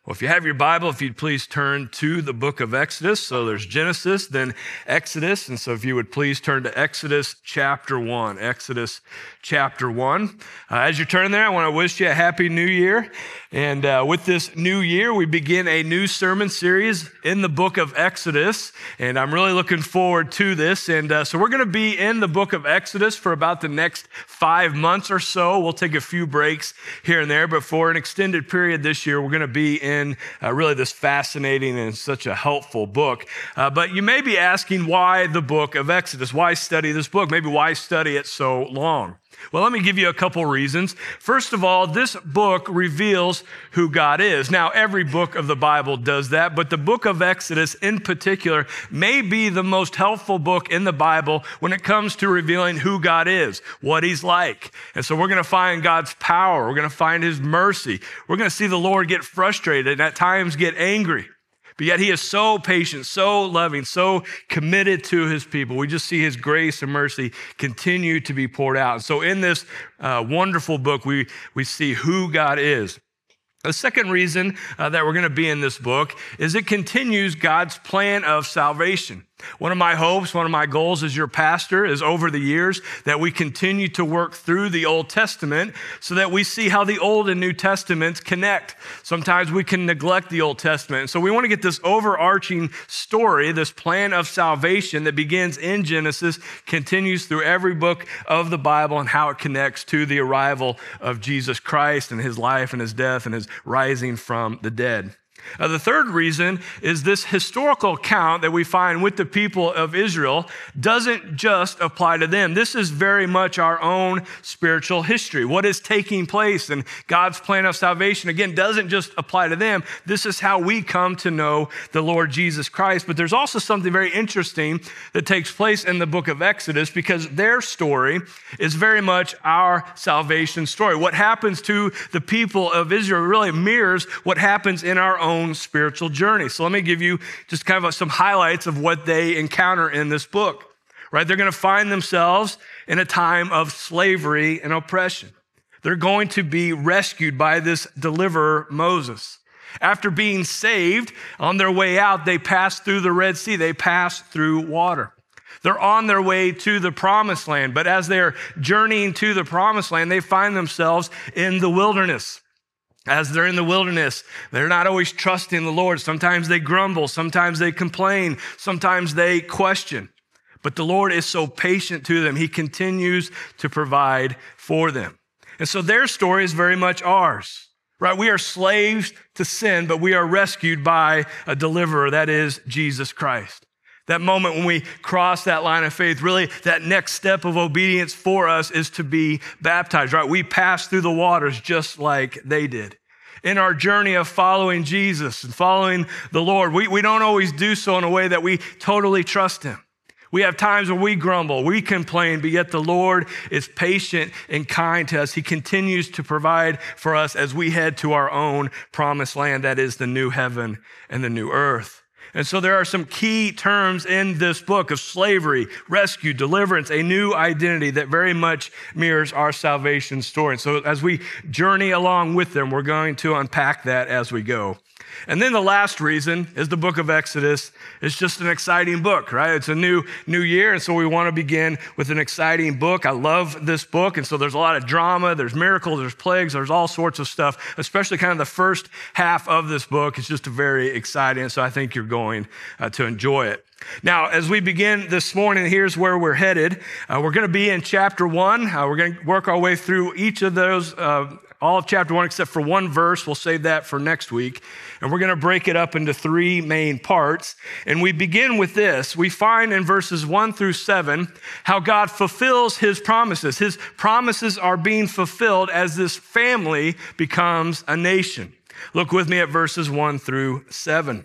Well, if you have your Bible, if you'd please turn to the book of Exodus. So there's Genesis, then Exodus. And so if you would please turn to Exodus chapter 1. Exodus chapter 1. As you turn there, I want to wish you a happy new year. And with this new year, we begin a new sermon series in the book of Exodus. And I'm really looking forward to this. And so we're going to be in the book of Exodus for about the next 5 months or so. We'll take a few breaks here and there, but for an extended period this year, we're going to be in really this fascinating and such a helpful book. But you may be asking, why the book of Exodus? Why study this book? Maybe why study it so long? Well, let me give you a couple reasons. First of all, this book reveals who God is. Now, every book of the Bible does that, but the book of Exodus in particular may be the most helpful book in the Bible when it comes to revealing who God is, what he's like. And so we're going to find God's power. We're going to find his mercy. We're going to see the Lord get frustrated and at times get angry. But yet he is so patient, so loving, so committed to his people. We just see his grace and mercy continue to be poured out. So in this wonderful book, we see who God is. The second reason that we're going to be in this book is it continues God's plan of salvation. One of my hopes, one of my goals as your pastor is over the years that we continue to work through the Old Testament so that we see how the Old and New Testaments connect. Sometimes we can neglect the Old Testament. And so we want to get this overarching story, this plan of salvation that begins in Genesis, continues through every book of the Bible and how it connects to the arrival of Jesus Christ and his life and his death and his rising from the dead. The third reason is this historical account that we find with the people of Israel doesn't just apply to them. This is very much our own spiritual history. What is taking place in God's plan of salvation, again, doesn't just apply to them. This is how we come to know the Lord Jesus Christ. But there's also something very interesting that takes place in the book of Exodus because their story is very much our salvation story. What happens to the people of Israel really mirrors what happens in our own spiritual journey. So let me give you just kind of some highlights of what they encounter in this book, right? They're going to find themselves in a time of slavery and oppression. They're going to be rescued by this deliverer, Moses. After being saved, on their way out, they pass through the Red Sea. They pass through water. They're on their way to the promised land, but as they're journeying to the promised land, they find themselves in the wilderness. As they're in the wilderness, they're not always trusting the Lord. Sometimes they grumble. Sometimes they complain. Sometimes they question. But the Lord is so patient to them. He continues to provide for them. And so their story is very much ours, right? We are slaves to sin, but we are rescued by a deliverer, that is Jesus Christ. That moment when we cross that line of faith, really that next step of obedience for us is to be baptized, right? We pass through the waters just like they did. In our journey of following Jesus and following the Lord, we don't always do so in a way that we totally trust him. We have times where we grumble, we complain, but yet the Lord is patient and kind to us. He continues to provide for us as we head to our own promised land, that is the new heaven and the new earth. And so there are some key terms in this book of slavery, rescue, deliverance, a new identity that very much mirrors our salvation story. And so as we journey along with them, we're going to unpack that as we go. And then the last reason is the book of Exodus is just an exciting book, right? It's a new year, and so we want to begin with an exciting book. I love this book, and so there's a lot of drama, there's miracles, there's plagues, there's all sorts of stuff, especially kind of the first half of this book. It's just very exciting, so I think you're going to enjoy it. Now, as we begin this morning, here's where we're headed. We're going to be in chapter 1. We're going to work our way through each of those all of chapter 1 except for one verse. We'll save that for next week. And we're going to break it up into 3 main parts. And we begin with this. We find in verses 1 through 7 how God fulfills his promises. His promises are being fulfilled as this family becomes a nation. Look with me at verses 1 through 7.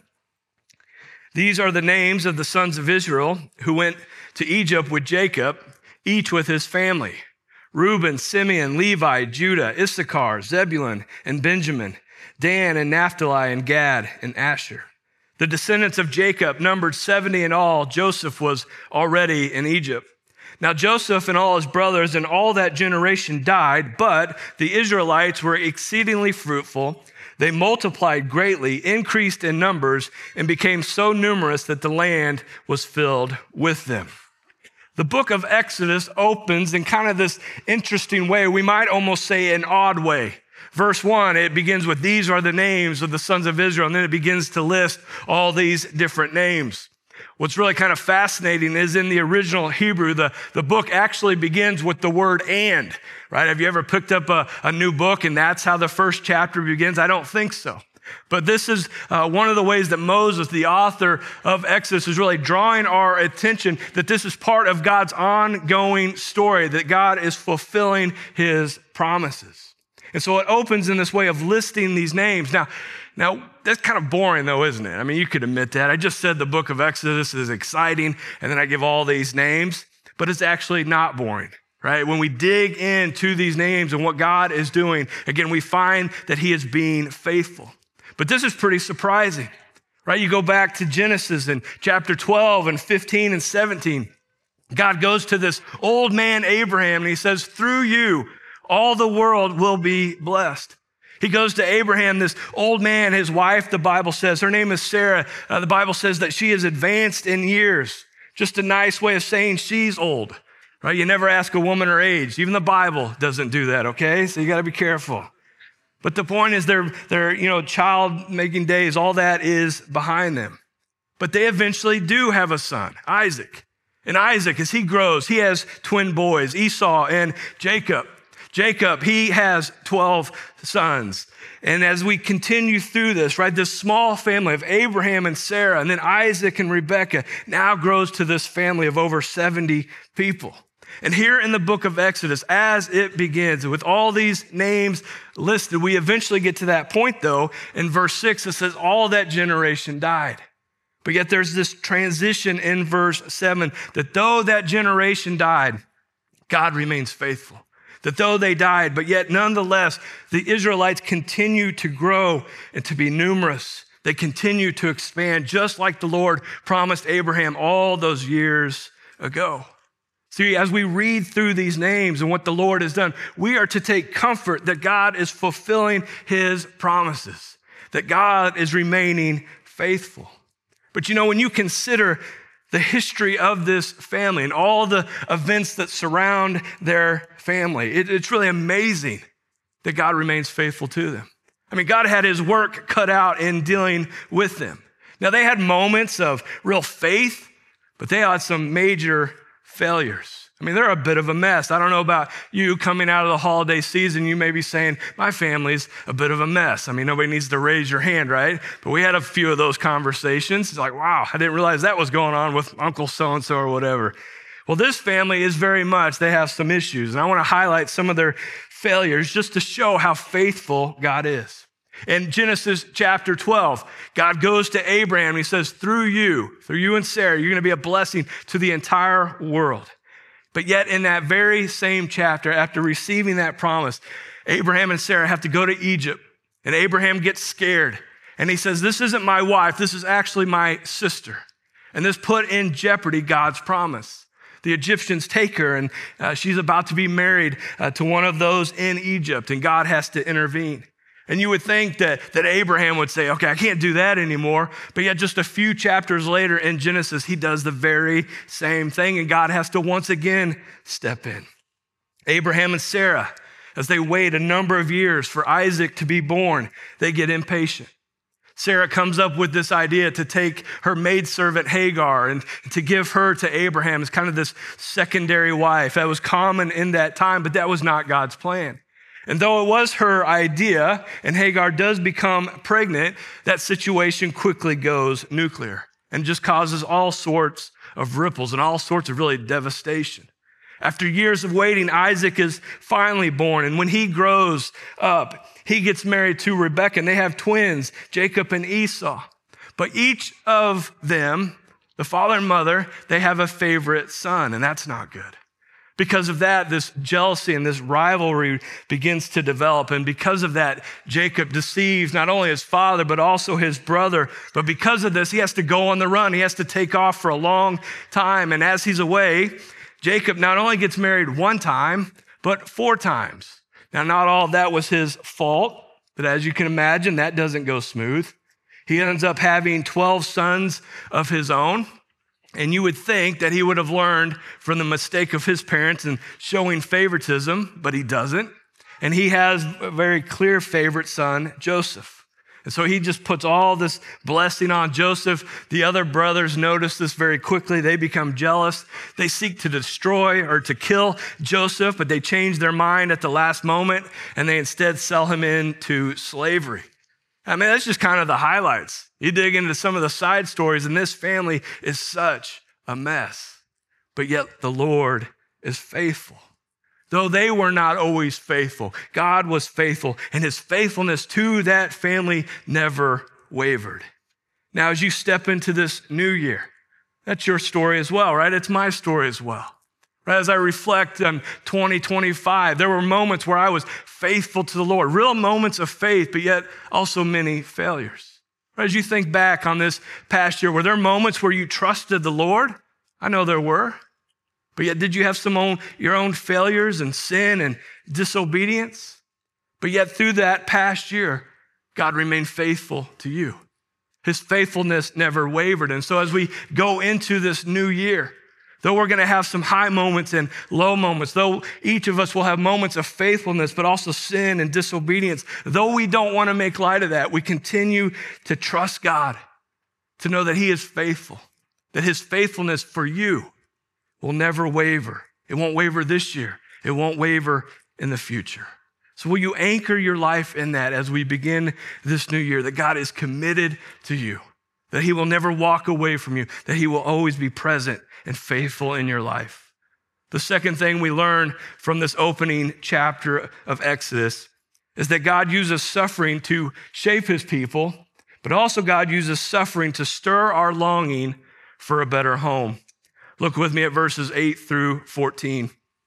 These are the names of the sons of Israel who went to Egypt with Jacob, each with his family. Reuben, Simeon, Levi, Judah, Issachar, Zebulun, and Benjamin, Dan and Naphtali and Gad and Asher. The descendants of Jacob numbered 70 in all. Joseph was already in Egypt. Now Joseph and all his brothers and all that generation died, but the Israelites were exceedingly fruitful, They multiplied greatly, increased in numbers, and became so numerous that the land was filled with them. The book of Exodus opens in kind of this interesting way. We might almost say an odd way. Verse 1, it begins with, these are the names of the sons of Israel, and then it begins to list all these different names. What's really kind of fascinating is in the original Hebrew, the book actually begins with the word and, right? Have you ever picked up a new book and that's how the first chapter begins? I don't think so. But this is one of the ways that Moses, the author of Exodus, is really drawing our attention that this is part of God's ongoing story, that God is fulfilling his promises. And so it opens in this way of listing these names. Now, that's kind of boring though, isn't it? I mean, you could admit that. I just said the book of Exodus is exciting, and then I give all these names, but it's actually not boring, right? When we dig into these names and what God is doing, again, we find that he is being faithful. But this is pretty surprising, right? You go back to Genesis in chapter 12 and 15 and 17. God goes to this old man, Abraham, and he says, through you, all the world will be blessed. He goes to Abraham, this old man, his wife, the Bible says, her name is Sarah. The Bible says that she is advanced in years. Just a nice way of saying she's old, right? You never ask a woman her age. Even the Bible doesn't do that, okay? So you got to be careful. But the point is their child-making days, all that is behind them. But they eventually do have a son, Isaac. And Isaac, as he grows, he has twin boys, Esau and Jacob. Jacob, he has 12 sons. And as we continue through this, right, this small family of Abraham and Sarah, and then Isaac and Rebekah now grows to this family of over 70 people. And here in the book of Exodus, as it begins, with all these names listed, we eventually get to that point, though, in verse 6, it says, all that generation died. But yet there's this transition in verse 7, that though that generation died, God remains faithful. That though they died, but yet nonetheless, the Israelites continue to grow and to be numerous. They continue to expand, just like the Lord promised Abraham all those years ago. See, as we read through these names and what the Lord has done, we are to take comfort that God is fulfilling his promises, that God is remaining faithful. But when you consider the history of this family and all the events that surround their family, it's really amazing that God remains faithful to them. I mean, God had his work cut out in dealing with them. Now, they had moments of real faith, but they had some major failures. I mean, they're a bit of a mess. I don't know about you coming out of the holiday season, you may be saying, my family's a bit of a mess. I mean, nobody needs to raise your hand, right? But we had a few of those conversations. It's like, wow, I didn't realize that was going on with Uncle so-and-so or whatever. Well, this family is very much, they have some issues. And I want to highlight some of their failures just to show how faithful God is. In Genesis chapter 12, God goes to Abraham and he says, through you and Sarah, you're going to be a blessing to the entire world. But yet in that very same chapter, after receiving that promise, Abraham and Sarah have to go to Egypt. And Abraham gets scared. And he says, this isn't my wife, this is actually my sister. And this put in jeopardy God's promise. The Egyptians take her and she's about to be married to one of those in Egypt, and God has to intervene. And you would think that Abraham would say, okay, I can't do that anymore. But yet just a few chapters later in Genesis, he does the very same thing, and God has to once again step in. Abraham and Sarah, as they wait a number of years for Isaac to be born, they get impatient. Sarah comes up with this idea to take her maidservant Hagar and to give her to Abraham as kind of this secondary wife. That was common in that time, but that was not God's plan. And though it was her idea, and Hagar does become pregnant, that situation quickly goes nuclear and just causes all sorts of ripples and all sorts of really devastation. After years of waiting, Isaac is finally born. And when he grows up, he gets married to Rebekah, and they have twins, Jacob and Esau. But each of them, the father and mother, they have a favorite son, and that's not good. Because of that, this jealousy and this rivalry begins to develop. And because of that, Jacob deceives not only his father, but also his brother. But because of this, he has to go on the run. He has to take off for a long time. And as he's away, Jacob not only gets married one time, but 4 times. Now, not all of that was his fault. But as you can imagine, that doesn't go smooth. He ends up having 12 sons of his own. And you would think that he would have learned from the mistake of his parents and showing favoritism, but he doesn't. And he has a very clear favorite son, Joseph. And so he just puts all this blessing on Joseph. The other brothers notice this very quickly. They become jealous. They seek to destroy or to kill Joseph, but they change their mind at the last moment, and they instead sell him into slavery. I mean, that's just kind of the highlights. You dig into some of the side stories, and this family is such a mess. But yet the Lord is faithful. Though they were not always faithful, God was faithful, and his faithfulness to that family never wavered. Now, as you step into this new year, that's your story as well, right? It's my story as well. Right, as I reflect on 2025, there were moments where I was faithful to the Lord, real moments of faith, but yet also many failures. Right, as you think back on this past year, were there moments where you trusted the Lord? I know there were. But yet did you have your own failures and sin and disobedience? But yet through that past year, God remained faithful to you. His faithfulness never wavered. And so as we go into this new year, though we're going to have some high moments and low moments, though each of us will have moments of faithfulness, but also sin and disobedience, though we don't want to make light of that, we continue to trust God, to know that he is faithful, that his faithfulness for you will never waver. It won't waver this year. It won't waver in the future. So will you anchor your life in that as we begin this new year, that God is committed to you, that he will never walk away from you, that he will always be present and faithful in your life. The second thing we learn from this opening chapter of Exodus is that God uses suffering to shape his people, but also God uses suffering to stir our longing for a better home. Look with me at verses 8 through 14.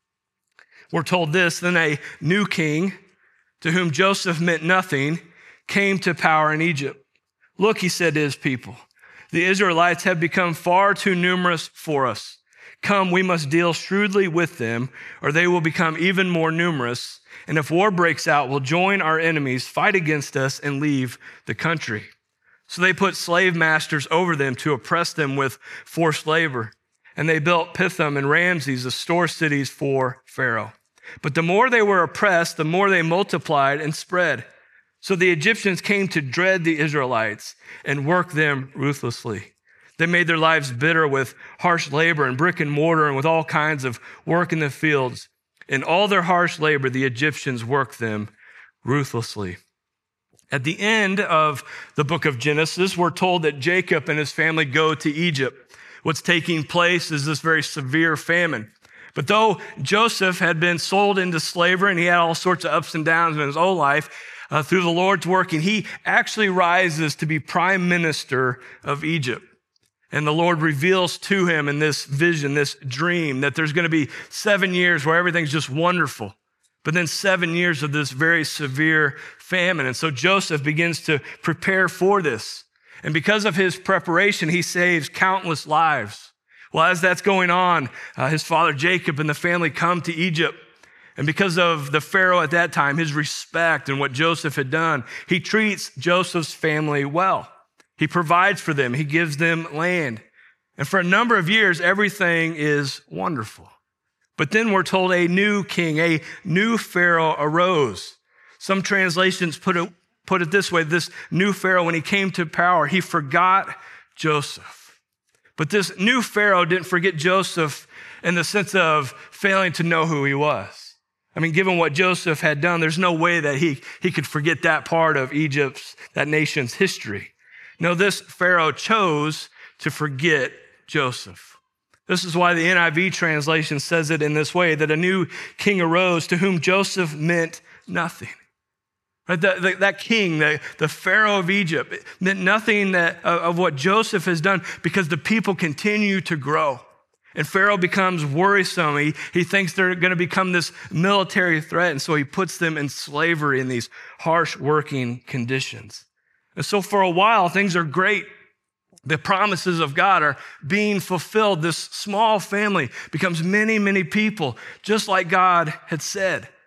We're told this: then a new king, to whom Joseph meant nothing, came to power in Egypt. Look, he said to his people, the Israelites have become far too numerous for us. Come, we must deal shrewdly with them, or they will become even more numerous. And if war breaks out, we'll join our enemies, fight against us, and leave the country. So they put slave masters over them to oppress them with forced labor. And they built Pithom and Ramses, the store cities for Pharaoh. But the more they were oppressed, the more they multiplied and spread. So the Egyptians came to dread the Israelites and worked them ruthlessly. They made their lives bitter with harsh labor and brick and mortar and with all kinds of work in the fields. In all their harsh labor, the Egyptians worked them ruthlessly. At the end of the book of Genesis, we're told that Jacob and his family go to Egypt. What's taking place is this very severe famine. But though Joseph had been sold into slavery and he had all sorts of ups and downs in his own life, through the Lord's working, he actually rises to be prime minister of Egypt. And the Lord reveals to him in this vision, this dream, that there's going to be 7 years where everything's just wonderful, but then 7 years of this very severe famine. And so Joseph begins to prepare for this. And because of his preparation, he saves countless lives. Well, as that's going on, his father Jacob and the family come to Egypt. And because of the Pharaoh at that time, his respect and what Joseph had done, he treats Joseph's family well. He provides for them. He gives them land. And for a number of years, everything is wonderful. But then we're told a new king, a new Pharaoh arose. Some translations put it this way: this new Pharaoh, when he came to power, he forgot Joseph. But this new Pharaoh didn't forget Joseph in the sense of failing to know who he was. I mean, given what Joseph had done, there's no way that he could forget that part of Egypt's, that nation's history. No, this Pharaoh chose to forget Joseph. This is why the NIV translation says it in this way, that a new king arose to whom Joseph meant nothing. Right? That king, the Pharaoh of Egypt, meant nothing of what Joseph has done, because the people continue to grow. And Pharaoh becomes worrisome. He thinks they're going to become this military threat. And so he puts them in slavery in these harsh working conditions. And so for a while, things are great. The promises of God are being fulfilled. This small family becomes many, many people, just like God had said.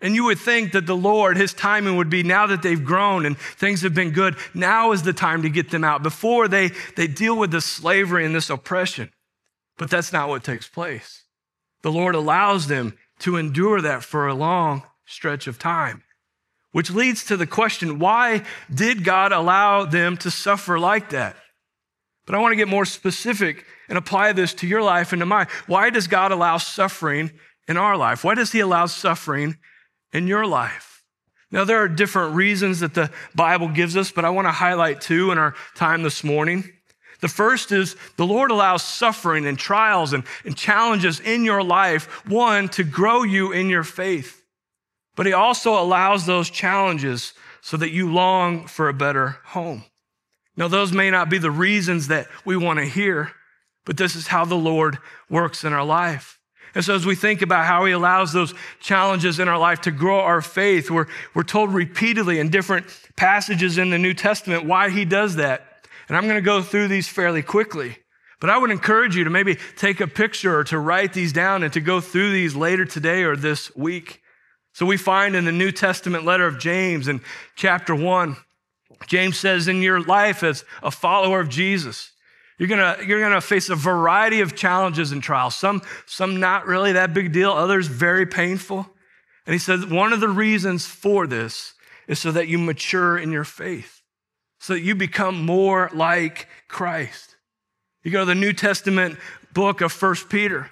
And you would think that the Lord, his timing would be now that they've grown and things have been good, now is the time to get them out before they deal with this slavery and this oppression. But that's not what takes place. The Lord allows them to endure that for a long stretch of time, which leads to the question, why did God allow them to suffer like that? But I want to get more specific and apply this to your life and to mine. Why does God allow suffering in our life? Why does he allow suffering in your life? Now, there are different reasons that the Bible gives us, but I want to highlight two in our time this morning. The first is the Lord allows suffering and trials and challenges in your life, one, to grow you in your faith. But he also allows those challenges so that you long for a better home. Now, those may not be the reasons that we want to hear, but this is how the Lord works in our life. And so as we think about how he allows those challenges in our life to grow our faith, we're told repeatedly in different passages in the New Testament why he does that. And I'm going to go through these fairly quickly. But I would encourage you to maybe take a picture or to write these down and to go through these later today or this week. So we find in the New Testament letter of James in chapter 1, James says, in your life as a follower of Jesus, you're gonna face a variety of challenges and trials. Some not really that big deal, others very painful. And he says one of the reasons for this is so that you mature in your faith, so that you become more like Christ. You go to the New Testament book of 1 Peter.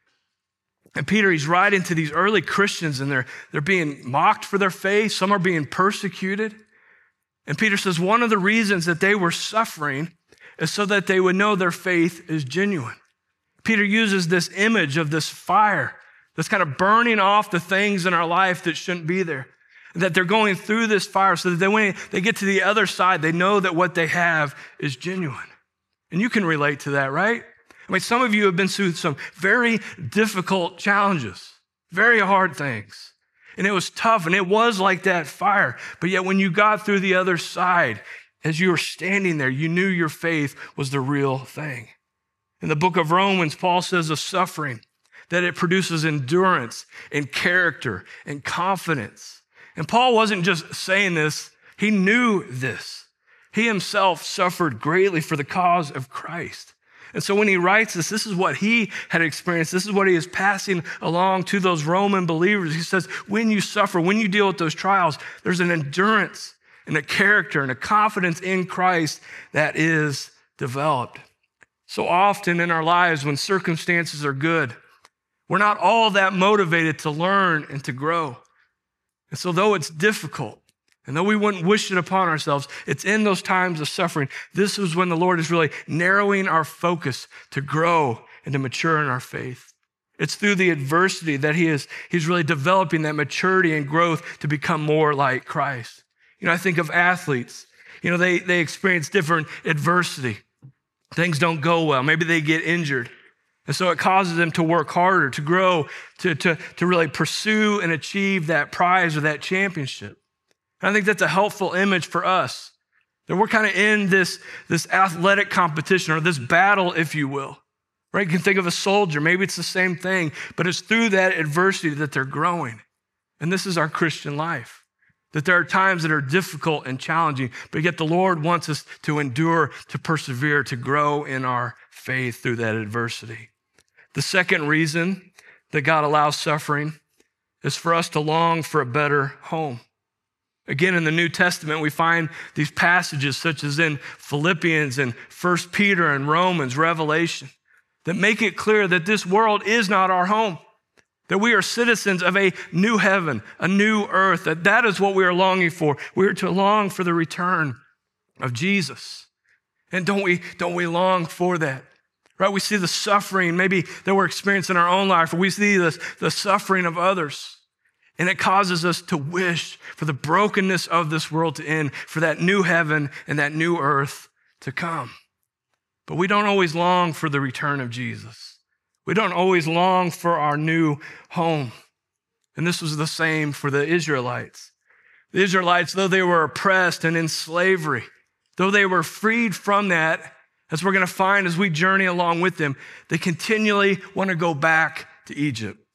And Peter, he's writing to these early Christians, and they're being mocked for their faith. Some are being persecuted. And Peter says one of the reasons that they were suffering is so that they would know their faith is genuine. Peter uses this image of this fire that's kind of burning off the things in our life that shouldn't be there. That they're going through this fire so that when they get to the other side, they know that what they have is genuine. And you can relate to that, right? I mean, some of you have been through some very difficult challenges, very hard things. And it was tough, and it was like that fire. But yet when you got through the other side, as you were standing there, you knew your faith was the real thing. In the book of Romans, Paul says of suffering that it produces endurance and character and confidence. And Paul wasn't just saying this, he knew this. He himself suffered greatly for the cause of Christ. And so when he writes this is what he had experienced. This is what he is passing along to those Roman believers. He says, when you suffer, when you deal with those trials, there's an endurance and a character and a confidence in Christ that is developed. So often in our lives, when circumstances are good, we're not all that motivated to learn and to grow. And so though it's difficult, and though we wouldn't wish it upon ourselves, it's in those times of suffering. This is when the Lord is really narrowing our focus to grow and to mature in our faith. It's through the adversity that he's really developing that maturity and growth to become more like Christ. You know, I think of athletes. You know, they experience different adversity. Things don't go well. Maybe they get injured. And so it causes them to work harder, to grow, to really pursue and achieve that prize or that championship. And I think that's a helpful image for us, that we're kind of in this athletic competition or this battle, if you will, right? You can think of a soldier. Maybe it's the same thing, but it's through that adversity that they're growing. And this is our Christian life, that there are times that are difficult and challenging, but yet the Lord wants us to endure, to persevere, to grow in our faith through that adversity. The second reason that God allows suffering is for us to long for a better home. Again, in the New Testament, we find these passages such as in Philippians and 1 Peter and Romans, Revelation, that make it clear that this world is not our home, that we are citizens of a new heaven, a new earth, that is what we are longing for. We are to long for the return of Jesus. And don't we long for that? Right? We see the suffering maybe that we're experiencing in our own life, or we see the suffering of others. And it causes us to wish for the brokenness of this world to end, for that new heaven and that new earth to come. But we don't always long for the return of Jesus. We don't always long for our new home. And this was the same for the Israelites. The Israelites, though they were oppressed and in slavery, though they were freed from that, as we're going to find as we journey along with them, they continually want to go back to Egypt.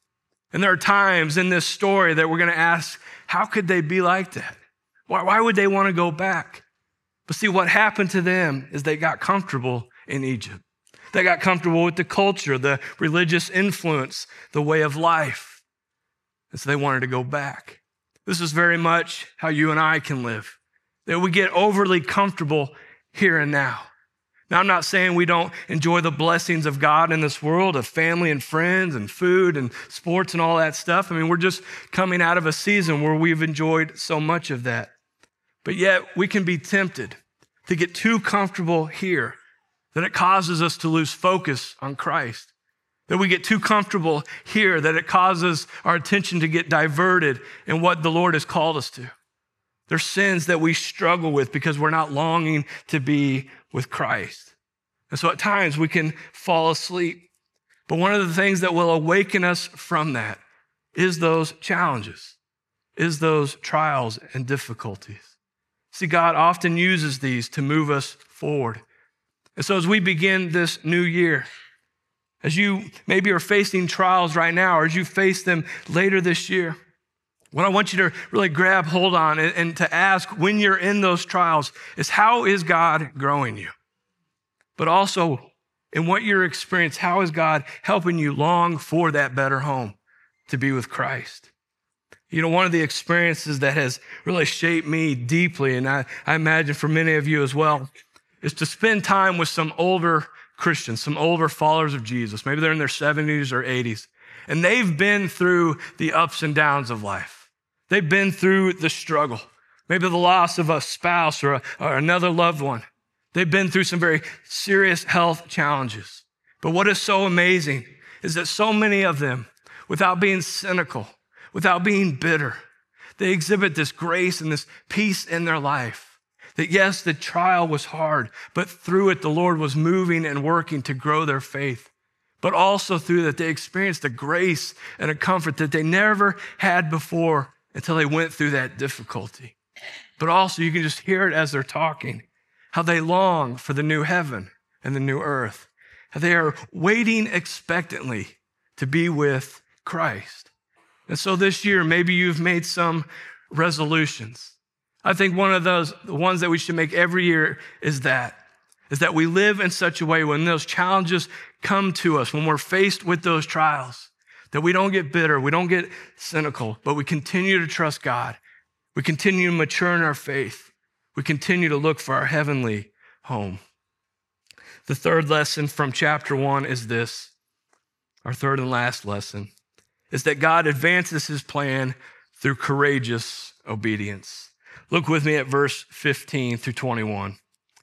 And there are times in this story that we're going to ask, how could they be like that? Why would they want to go back? But see, what happened to them is they got comfortable in Egypt. They got comfortable with the culture, the religious influence, the way of life. And so they wanted to go back. This is very much how you and I can live, that we get overly comfortable here and now. Now, I'm not saying we don't enjoy the blessings of God in this world, of family and friends and food and sports and all that stuff. I mean, we're just coming out of a season where we've enjoyed so much of that. But yet we can be tempted to get too comfortable here, that it causes us to lose focus on Christ. That we get too comfortable here, that it causes our attention to get diverted in what the Lord has called us to. There's sins that we struggle with because we're not longing to be with Christ. And so at times we can fall asleep. But one of the things that will awaken us from that is those challenges, is those trials and difficulties. See, God often uses these to move us forward. And so as we begin this new year, as you maybe are facing trials right now, or as you face them later this year, what I want you to really grab hold on and to ask when you're in those trials is, how is God growing you? But also, in what you're experiencing, how is God helping you long for that better home, to be with Christ? You know, one of the experiences that has really shaped me deeply, and I imagine for many of you as well, is to spend time with some older Christians, some older followers of Jesus. Maybe they're in their 70s or 80s, and they've been through the ups and downs of life. They've been through the struggle, maybe the loss of a spouse or another loved one. They've been through some very serious health challenges. But what is so amazing is that so many of them, without being cynical, without being bitter, they exhibit this grace and this peace in their life. That yes, the trial was hard, but through it, the Lord was moving and working to grow their faith. But also through that, they experienced a grace and a comfort that they never had before until they went through that difficulty. But also, you can just hear it as they're talking, how they long for the new heaven and the new earth. How they are waiting expectantly to be with Christ. And so this year, maybe you've made some resolutions. I think one of those, the ones that we should make every year is that we live in such a way when those challenges come to us, when we're faced with those trials, that we don't get bitter, we don't get cynical, but we continue to trust God. We continue to mature in our faith. We continue to look for our heavenly home. The third lesson from chapter 1 is this. Our third and last lesson is that God advances his plan through courageous obedience. Look with me at verse 15 through 21.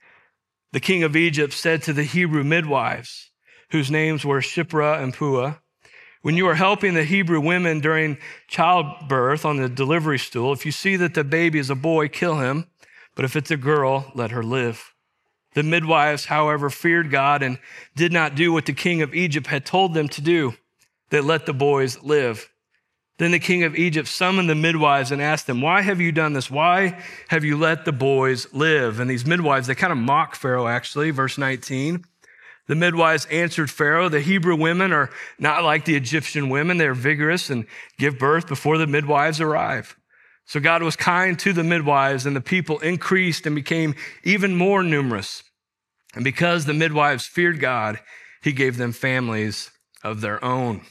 The king of Egypt said to the Hebrew midwives, whose names were Shiphrah and Puah, when you are helping the Hebrew women during childbirth on the delivery stool, if you see that the baby is a boy, kill him. But if it's a girl, let her live. The midwives, however, feared God and did not do what the king of Egypt had told them to do. They let the boys live. Then the king of Egypt summoned the midwives and asked them, why have you done this? Why have you let the boys live? And these midwives, they kind of mock Pharaoh, actually, verse 19. The midwives answered Pharaoh, the Hebrew women are not like the Egyptian women. They're vigorous and give birth before the midwives arrive. So God was kind to the midwives, and the people increased and became even more numerous. And because the midwives feared God, he gave them families of their own.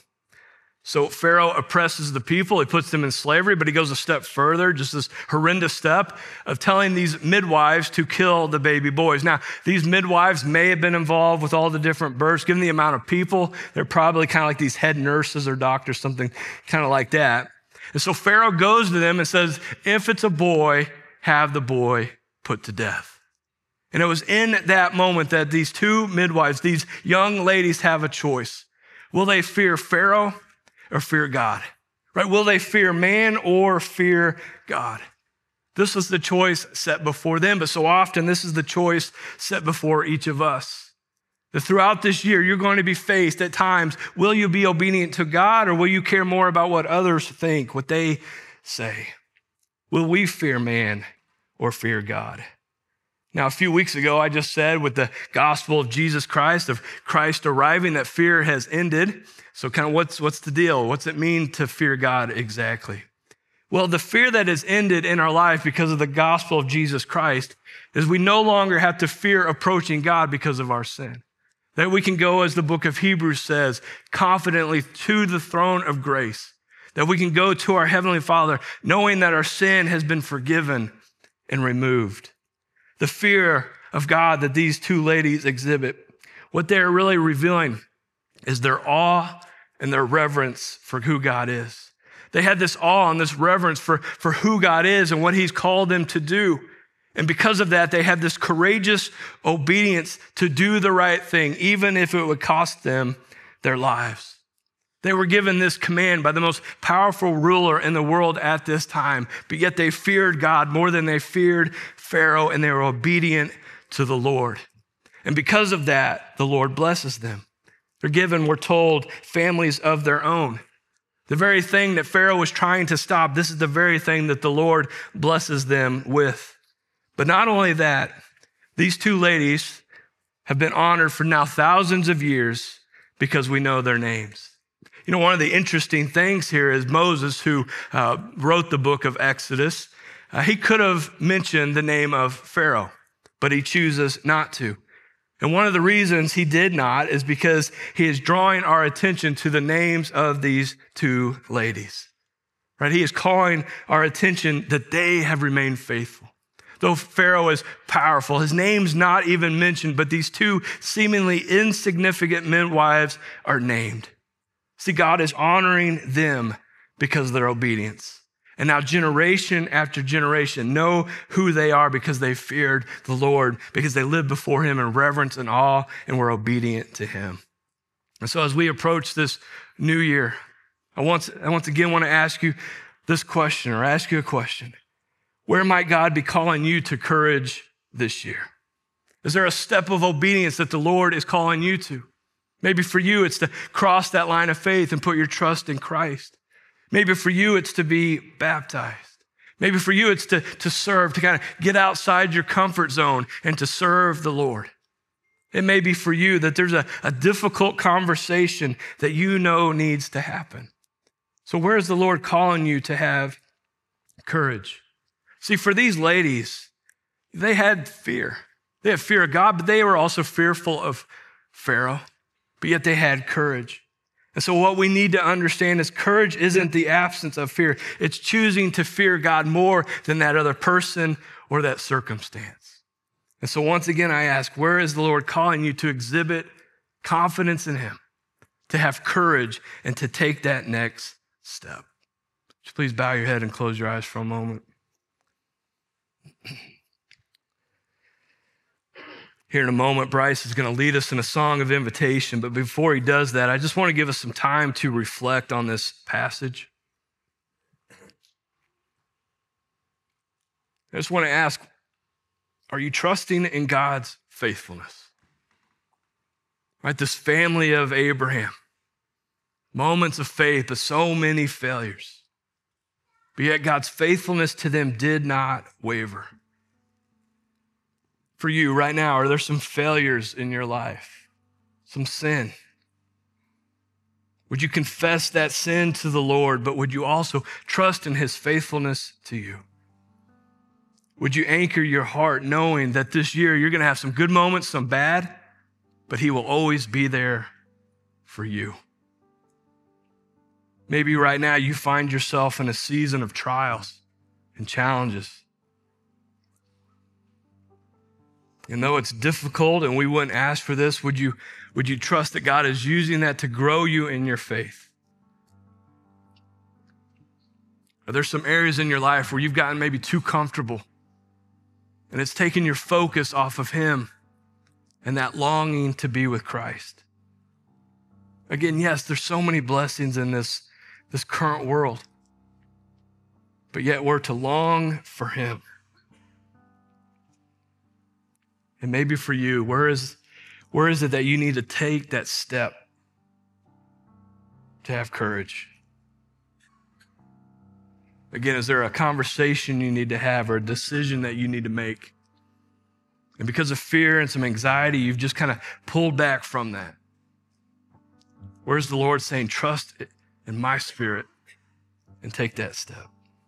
So Pharaoh oppresses the people. He puts them in slavery, but he goes a step further, just this horrendous step of telling these midwives to kill the baby boys. Now, these midwives may have been involved with all the different births. Given the amount of people, they're probably kind of like these head nurses or doctors, something kind of like that. And so Pharaoh goes to them and says, if it's a boy, have the boy put to death. And it was in that moment that these two midwives, these young ladies, have a choice. Will they fear Pharaoh or fear God? Right? Will they fear man or fear God? This was the choice set before them, but so often this is the choice set before each of us. That throughout this year, you're going to be faced at times, will you be obedient to God or will you care more about what others think, what they say? Will we fear man or fear God? Now, a few weeks ago, I just said with the gospel of Jesus Christ, of Christ arriving, that fear has ended. So kind of what's the deal? What's it mean to fear God exactly? Well, the fear that has ended in our life because of the gospel of Jesus Christ is we no longer have to fear approaching God because of our sin. That we can go, as the book of Hebrews says, confidently to the throne of grace. That we can go to our Heavenly Father knowing that our sin has been forgiven and removed. The fear of God that these two ladies exhibit, what they're really revealing is their awe and their reverence for who God is. They had this awe and this reverence for who God is and what he's called them to do. And because of that, they had this courageous obedience to do the right thing, even if it would cost them their lives. They were given this command by the most powerful ruler in the world at this time, but yet they feared God more than they feared Pharaoh, and they were obedient to the Lord. And because of that, the Lord blesses them. They're given, we're told, families of their own. The very thing that Pharaoh was trying to stop, this is the very thing that the Lord blesses them with. But not only that, these two ladies have been honored for now thousands of years because we know their names. You know, one of the interesting things here is Moses, who wrote the book of Exodus, he could have mentioned the name of Pharaoh, but he chooses not to. And one of the reasons he did not is because he is drawing our attention to the names of these two ladies, right? He is calling our attention that they have remained faithful. Though Pharaoh is powerful, his name's not even mentioned, but these two seemingly insignificant midwives are named. See, God is honoring them because of their obedience. And now generation after generation know who they are because they feared the Lord, because they lived before him in reverence and awe and were obedient to him. And so as we approach this new year, I once again want to ask you this question, or ask you a question. Where might God be calling you to courage this year? Is there a step of obedience that the Lord is calling you to? Maybe for you, it's to cross that line of faith and put your trust in Christ. Maybe for you, it's to be baptized. Maybe for you, it's to serve, to kind of get outside your comfort zone and to serve the Lord. It may be for you that there's a difficult conversation that you know needs to happen. So where is the Lord calling you to have courage? See, for these ladies, they had fear. They had fear of God, but they were also fearful of Pharaoh. But yet they had courage. And so what we need to understand is courage isn't the absence of fear. It's choosing to fear God more than that other person or that circumstance. And so once again, I ask, where is the Lord calling you to exhibit confidence in him, to have courage, and to take that next step? Just please bow your head and close your eyes for a moment. Here in a moment, Bryce is going to lead us in a song of invitation. But before he does that, I just want to give us some time to reflect on this passage. I just want to ask, are you trusting in God's faithfulness? Right, this family of Abraham, moments of faith, but so many failures. But yet God's faithfulness to them did not waver. For you right now, are there some failures in your life? Some sin? Would you confess that sin to the Lord, but would you also trust in his faithfulness to you? Would you anchor your heart knowing that this year you're going to have some good moments, some bad, but he will always be there for you? Maybe right now you find yourself in a season of trials and challenges. And though it's difficult and we wouldn't ask for this, would you trust that God is using that to grow you in your faith? Are there some areas in your life where you've gotten maybe too comfortable and it's taken your focus off of him and that longing to be with Christ? Again, yes, there's so many blessings in this current world, but yet we're to long for him. And maybe for you, where is it that you need to take that step to have courage? Again, is there a conversation you need to have or a decision that you need to make? And because of fear and some anxiety, you've just kind of pulled back from that. Where's the Lord saying, trust in my Spirit and take that step?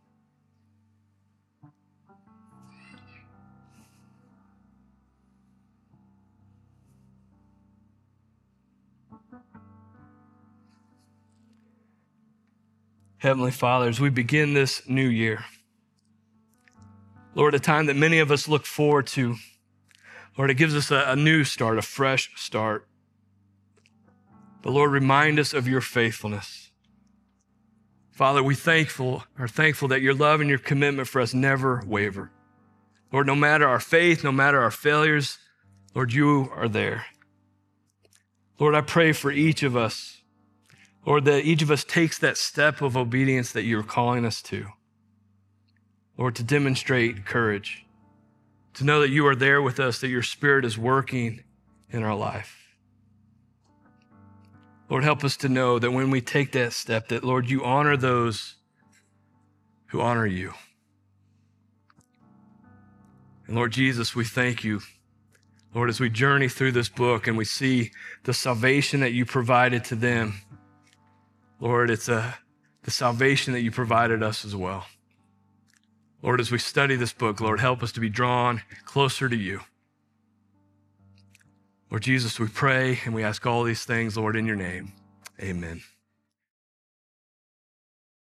Heavenly Father, as we begin this new year, Lord, a time that many of us look forward to, Lord, it gives us a new start, a fresh start. But Lord, remind us of your faithfulness. Father, we are thankful that your love and your commitment for us never waver. Lord, no matter our faith, no matter our failures, Lord, you are there. Lord, I pray for each of us, Lord, that each of us takes that step of obedience that you're calling us to. Lord, to demonstrate courage, to know that you are there with us, that your Spirit is working in our life. Lord, help us to know that when we take that step, that, Lord, you honor those who honor you. And Lord Jesus, we thank you, Lord, as we journey through this book and we see the salvation that you provided to them. Lord, it's the salvation that you provided us as well. Lord, as we study this book, Lord, help us to be drawn closer to you. Lord Jesus, we pray and we ask all these things, Lord, in your name. Amen.